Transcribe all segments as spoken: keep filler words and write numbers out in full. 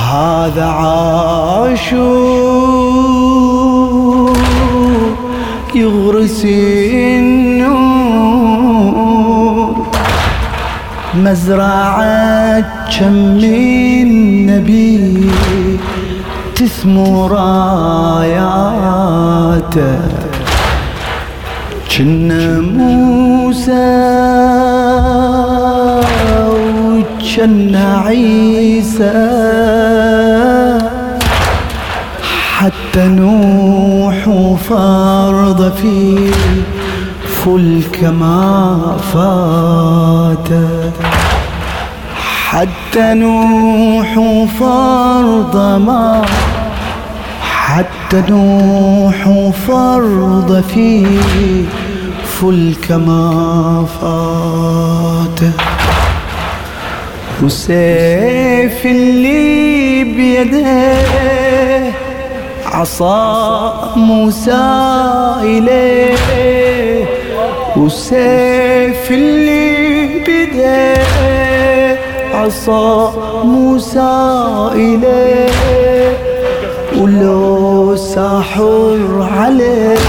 هذا عاشور يغرس النور، مزرعة كم من نبي تثمر راياته، كنا موسى وكنا عيسى، حتى نوح وفرض في فلك ما فاته، حتى نوح وفرض ما حتى نوح وفرض في فلك ما فاته. وسيف اللي بيده عصا موسى إليه، وسيف اللي بيده عصا موسى إليه، ولو ساحر عليه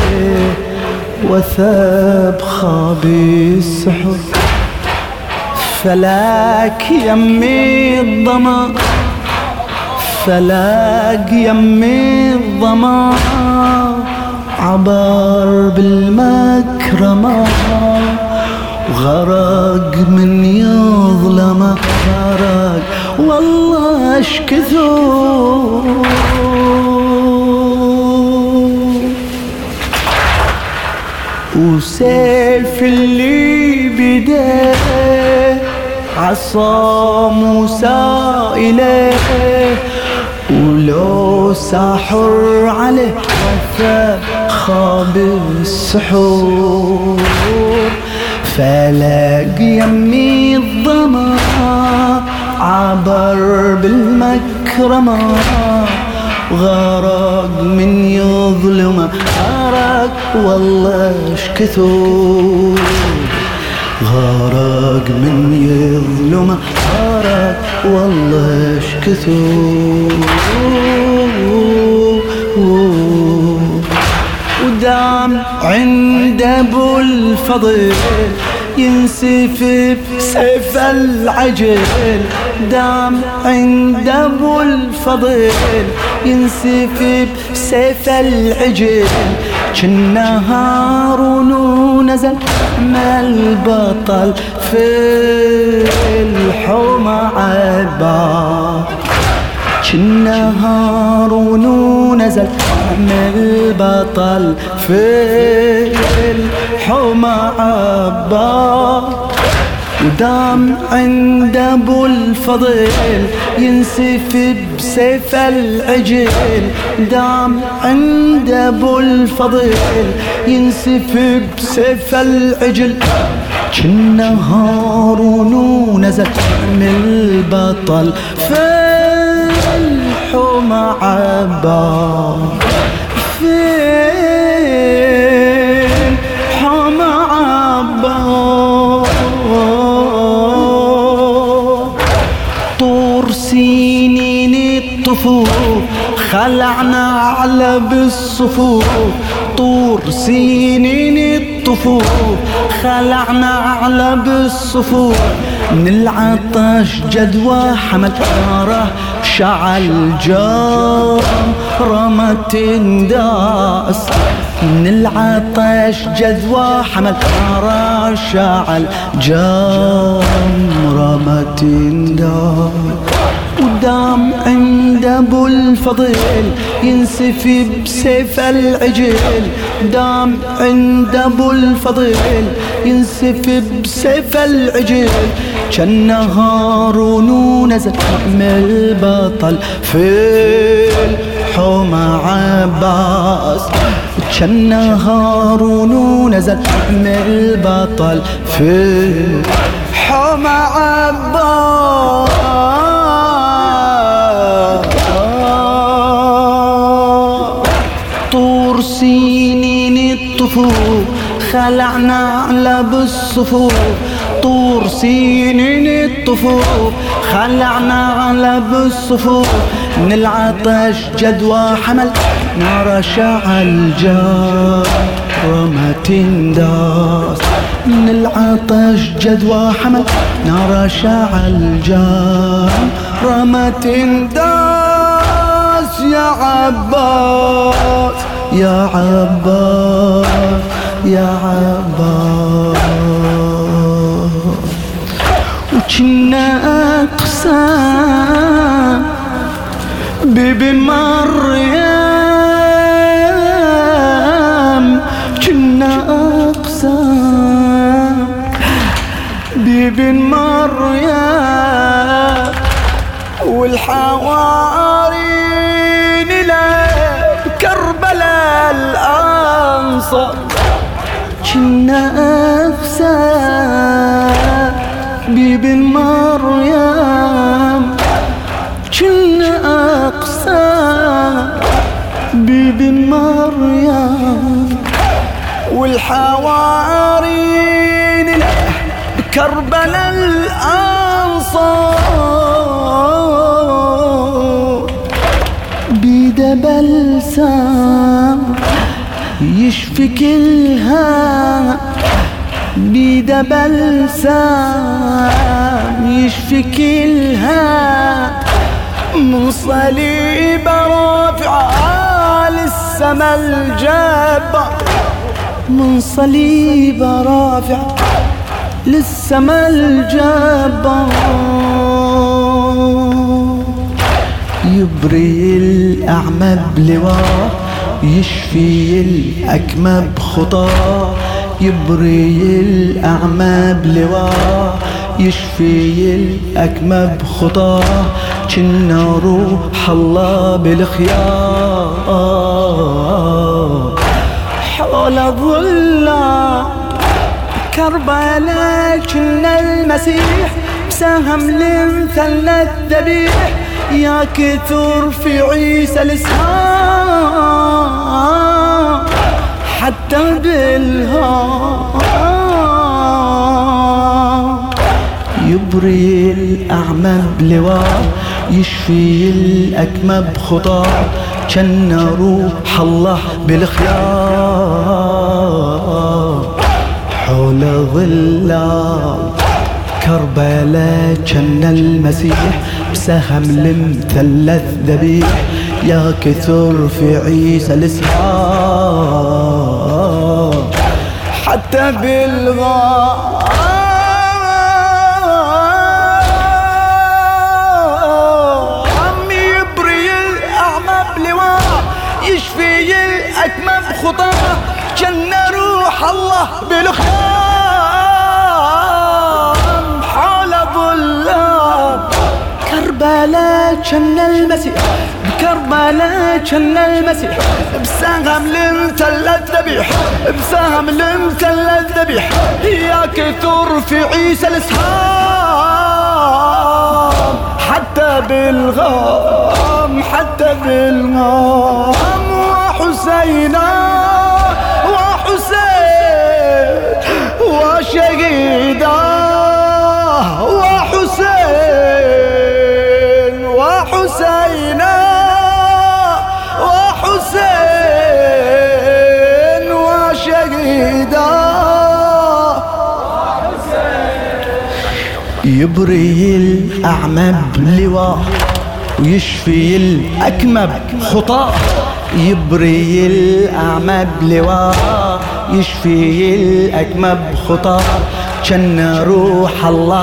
وثب خاب السحر، فلاك يمي الظما فلاك يمي الظما، عبر بالمكرمة وغرق من يظلم، غرق والله اش كثر. وسيف اللي بيده عصا موسى إليه، ولو ساحر عليه وثب خاب السحور، فلاق يمي الظما عبر بالمكرمة، غرق من يظلمه، غرق والله اش كثر، غرق من يظلمه، غرق والله اش كثر. ودام عند ابو الفضل ينسف بسيف العجل، دام عند ابو الفضل ينسف بسيف العجل، كنا هارون ونزل مع البطل في الحومة عبا، كنا هارون ونزل مع البطل في الحومة عبا، ودام عند ابو الفضل ينسف بسيف العجل، دام عند ابو الفضل ينسف بسيف العجل، كنا هارون ونزل من البطل في الحومة عبا، في الحومة عبا. طور سنين الطفوف خلعنا على بالصفوف، طور سنين الطفوف خلعنا على بالصفوف، من العطش جدوى حمل ناره شعل جام رمت انداس، من العطش جذوى حمل ناره شعل جام رمت انداس، ودام عند ابو الفضل ينسف بسيف العجل، دام عند ابو الفضل ينسف بسيف العجل، كنا هارون ونزل مع البطل في الحومة عباس، كنا هارون ونزل مع البطل في الحومة عباس. طور سنين الطفوف خلعنا على بالصفوف، طور سنين الطفوف خلعنا على بالصفوف، من العطش جدوى حمل نار شعل جار ما تنداس. من العطش جدوى حمل نار شعل جار ما تنداس. يا عباس يا عباس يا عباس. وكنا أقسام بيبي مريم، كنا أقسام بيبي مريم، والحوارين لكربلاء الأنصار. كنا أقسام بيبي مريم، كنا أقسام بيبي مريم، والحوارين بكربلاء الأنصار. بيده بلسام يشفي كلها، بيده بلسام يشفي كلها، من صليب رافع للسما الجبار، من صليب رافع للسما الجبار. يبري الأعمى بلواه، يشفي الأكمى بخطاه، يبري الأعمى بلواه، يشفي الأكمى بخطاه. كنا روح الله بالخيار، حول ظلام كربلاء كنا المسيح، بسهم لمثل الذبيح. يا كثر في عيسى الاسهام حتى بالهام. يبري الأعمى بلواه، يشفي الأكمى بخطاه. كنا روح الله بالخيار، حول ظلال كربلاء كنا المسيح، بسهم لمثلث ذبيح. يا كثر في عيسى الاسهام حتى بالغار. يشفي الأكمى بخطاه، كنا روح الله بالخيام، حول ظلام كربلاء كنا المسيح، بكربلاء كنا المسيح، بسهم لمثل الذبيح، بسهم لمثل الذبيح. يا كثر في عيسى الاسهام حتى بالغام، حتى بالغام. وحسينا وحسين وشهيدا، وحسين وحسينا وحسين وشهيدا. يبري الأعمى بلواه، ويشفي الأكمى بخطاه. يبري الأعمى بلواه، يشفي الأكمى بخطاه. كنا روح الله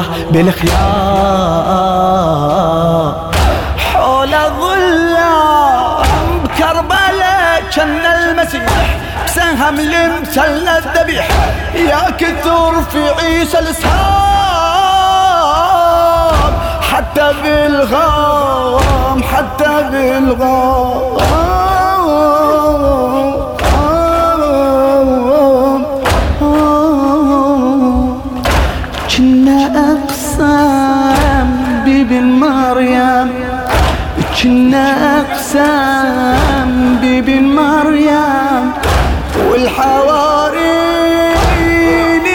بالخيار، حول ظلام بكربلاء كنا المسيح، بسهم لمثل الذبيح. يا كثر في عيسى الاسهام حتى بالغام، حتى بالغام. كنا أقسام بيبي مريم، كنا أقسام بيبي مريم، والحوارين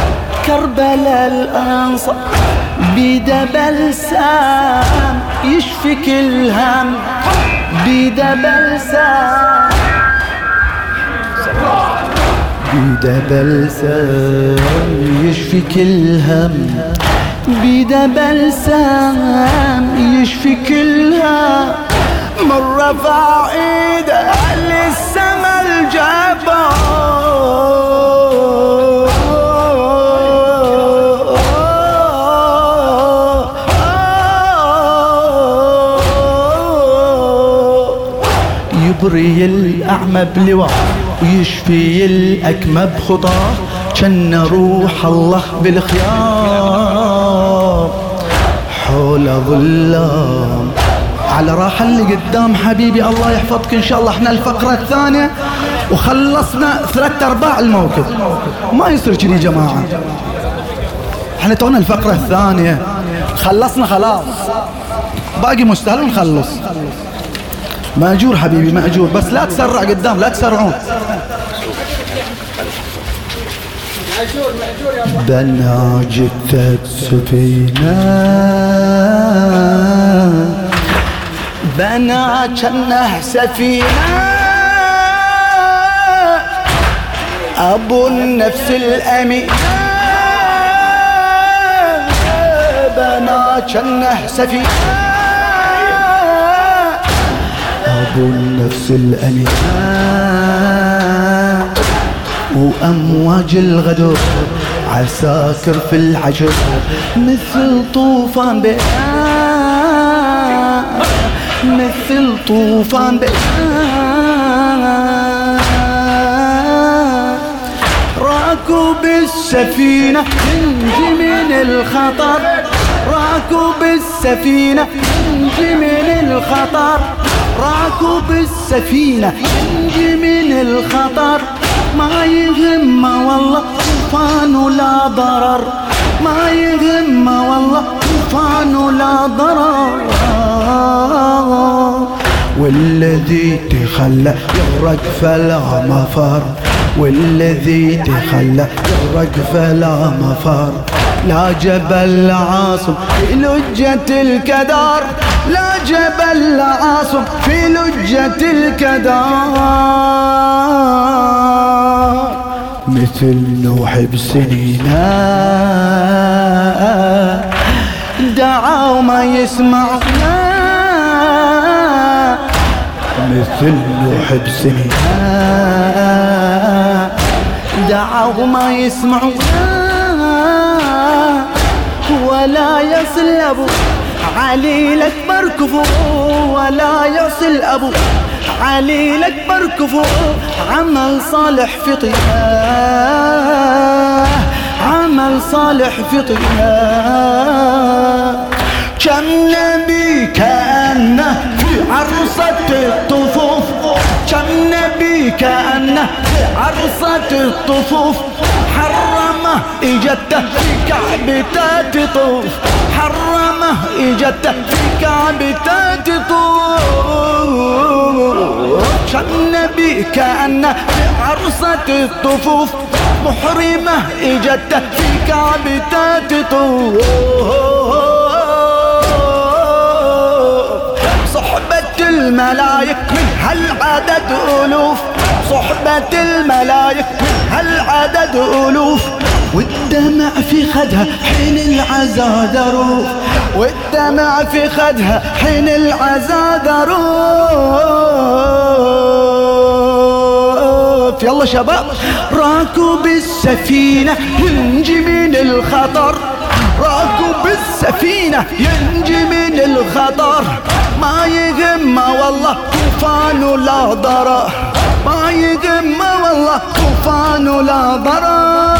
لكربلاء الأنصار. بيده بلسام يشفي يشفي كل هم بيده بلسم بيده بلسم يشفي كل هم بيده بلسم يشفي كل هم من رفع ايده للسما الجبار يبري الأعمى بلواه ويشفي الأكمى بخطاه كان روح الله بالخيار حول ظلام على راحة اللي قدام حبيبي الله يحفظك إن شاء الله. احنا الفقرة الثانية وخلصنا ثلاثة أرباع الموقف. ما يصير كذي جماعة، احنا تونا الفقرة الثانية خلصنا خلاص، باقي مستاهل نخلص. مأجور حبيبي مأجور، بس لا تسرع قدام، لا تسرعون. بنا جثة سفينة بنا كنه سفينة أبو النفس الأمينة بنا كنه سفينة أبو النفس الأمينة وأمواج الغدر عساكر في الحجر مثل طوفان بيان مثل طوفان بيان راكب السفينة ينجي من الخطر راكب السفينة ينجي من الخطر راكب السفينة ينجي من الخطر ما يهم والله طوفان ولا ضرر ما يهم والله طوفان ولا ضرر والذي تخلى يغرق فلا مفر والذي تخلى يغرق فلا مفر لا جبل عاصم في لجة الكدار لا جبل عاصم في لجة الكدار مثل نوح بسنينا دعوا ما يسمعنا مثل نوح بسنينا دعوا ما يسمعنا ولا يصل أبو علي الأكبر كفو ولا يصل أبو علي الأكبر كفو عمل صالح في طياه عمل صالح في طياه كم نبي كأنه في عرصة الطفوف كم نبي كأنه في عرصة الطفوف حرمه إجته في كعبته تطوف حرمه إجته في كعبته تطوف كم نبي كأنه في عرصة الطفوف محرمه إجته في كعبته تطوف صحبة الملايك من هالعدد ألوف صحبة الملايك من هالعدد ألوف والدمع في خدها حين العزا ذروف والدمع في خدها حين العزا ذروف يلا شباب راكب السفينة ينجي من الخطر راكب السفينة ينجي من الخطر ما يهم والله طوفان ولا ضرر ما يهم والله طوفان ولا ضرر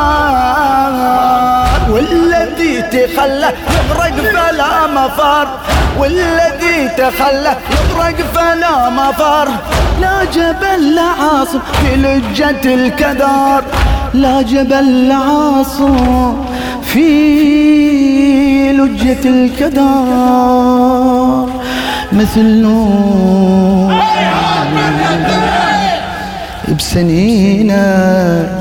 والذي تخلى يغرق فلا مفر والذي تخلى يغرق فلا مفر لا جبل لعاصم في لجة الكدار لا جبل لعاصم في لجة الكدار مثل نور بسنينه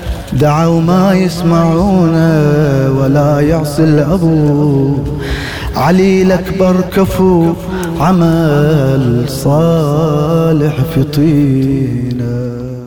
دعوا ما يسمعون ولا يعصي الأبو علي الأكبر كفو عمل صالح في طينه.